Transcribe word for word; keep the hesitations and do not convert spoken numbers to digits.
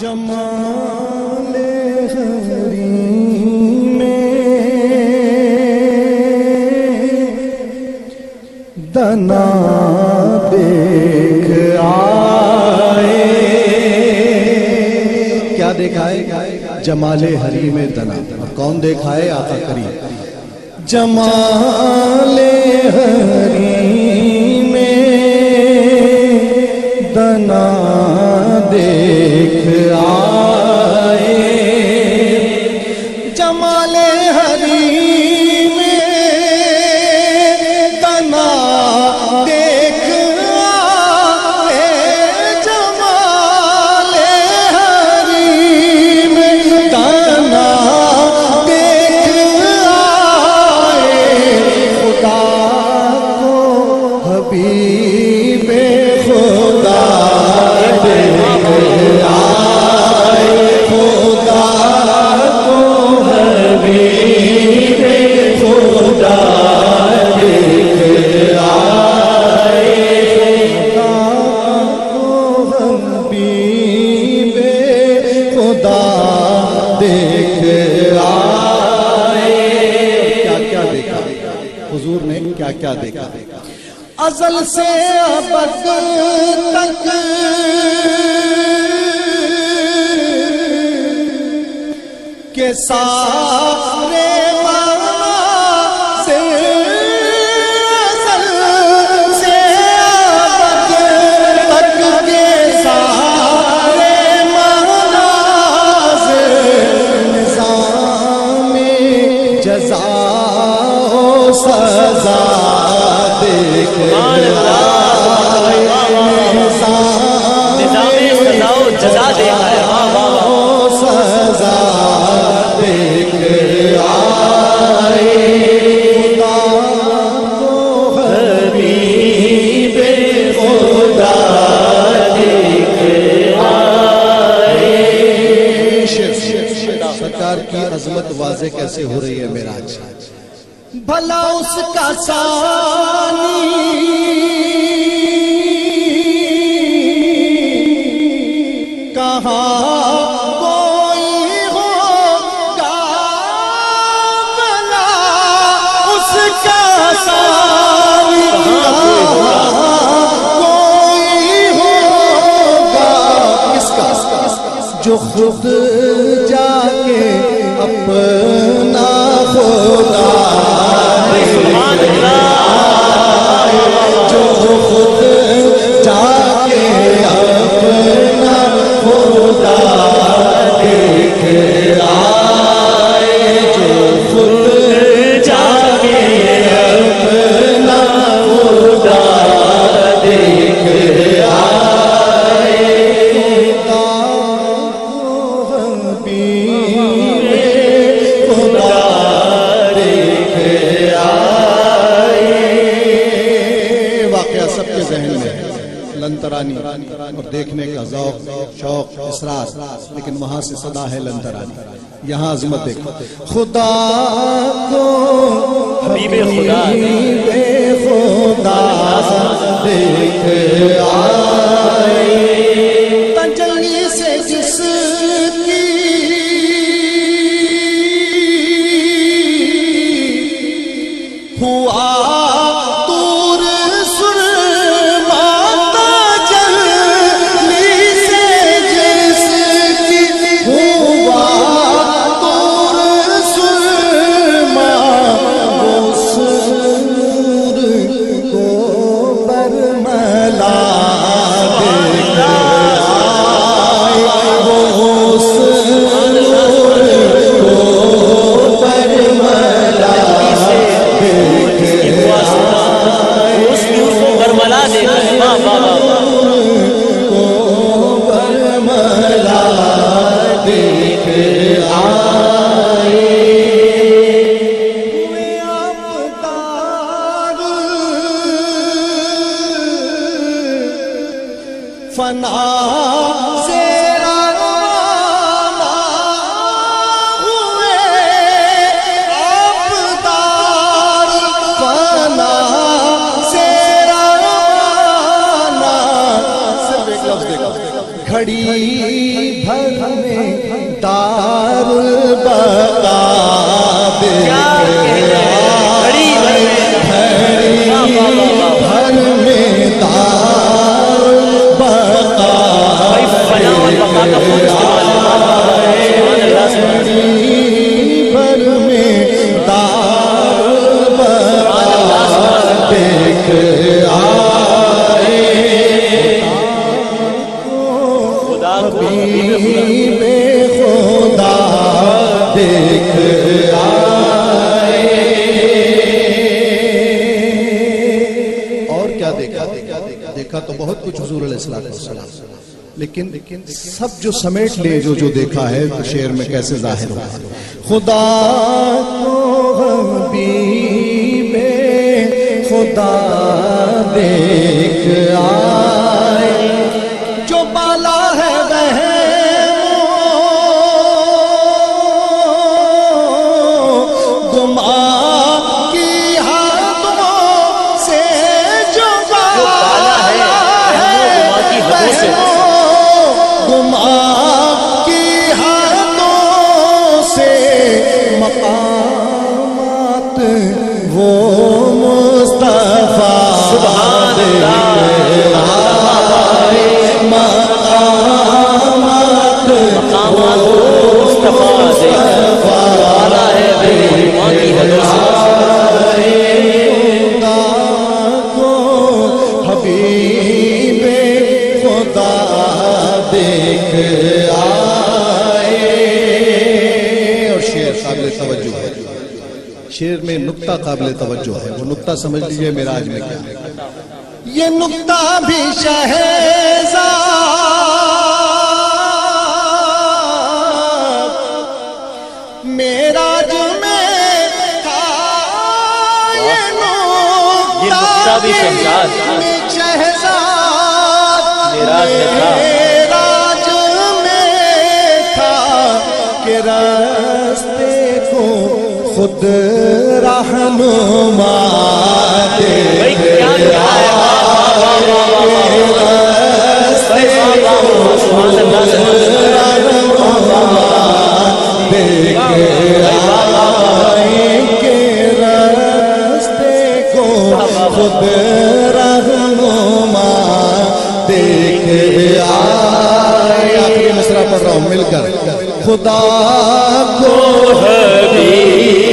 جمال حریم میں دنا دیکھ آئے. کیا دیکھائے؟ جمال حریم دنا. کون دیکھائے؟ آقا کریم. جمال حریم دنا دیکھ آئے. جمال حریم دنا دیکھ آئے. جمال حریم دنا دیکھ آئے. خدا کو حبیب خدا کیا دیکھا؟ ازل سے ابد تک کے سارے مناظر. ازل سے ابد تک کے سارے مناظر. نظام جزا و سزا دیکھ آئے. نظام سزا و جزا دیکھ آئے. سزا دیکھ آئے. خدا کو حبیب خدا دیکھ آئے. سرکار کی عظمت واضح کیسے ہو رہی ہے معراج؟ بھلا اس کا ثانی کہاں کوئی ہوگا؟ بھلا اس کا ثانی کہاں کوئی ہوگا؟ کس کا؟ جو خود جا کے اپنا خدا جو خود جا کے اپنا خدا دیکھ آئے. جو خود جا کے اپنا خدا دیکھ آئے. خدا کو حبیب خدا دیکھ آئے. واقعہ سب کے ذہن میں لن ترانی اور دیکھنے کا ذوق شوق اصرار، لیکن وہاں سے صدا ہے لن ترانی. یہاں عظمت دیکھو. خدا کو حبیب خدا خدا دیکھ آئے. تجلی سے جس کی ہوا بھر میں دار البقا دیکھ آئے، گھڑی بھر میں دار البقا دیکھ آئے، گھڑی بھر میں دار البقا دیکھ آئے، حبیب خدا دیکھ آئے۔ اور کیا دیکھا؟ دیکھا تو بہت کچھ حضور علیہ السلام، لیکن سب جو سمیٹ لے جو جو دیکھا ہے تو شعر میں کیسے ظاہر ہوا؟ خدا کو حبیب خدا دیکھ آئے، جو بالا ہے مقامات وہ مصطفیٰ دیکھ آئے، مقامات وہ مصطفیٰ دیکھ آئے، خدا کو حبیب خدا دیکھ آئے۔ اور شعر قابل توجہ ہے، شعر میں نکتہ قابل توجہ ہے، وہ نکتہ سمجھ لیجئے معراج میں کیا ہے۔ یہ نکتہ بھی شہزاد معراج میں تھا، یہ نکتہ بھی شہزاد معراج میں تھا کہ راستے کو خود رہنما دیکھ آئے، راستے کو خود رہنما دیکھ آئے، کہ راستے کو خود رہنما دیکھ آئے۔ آخری مصرع پڑھ رہا ہوں مل کر، خدا کو حبیب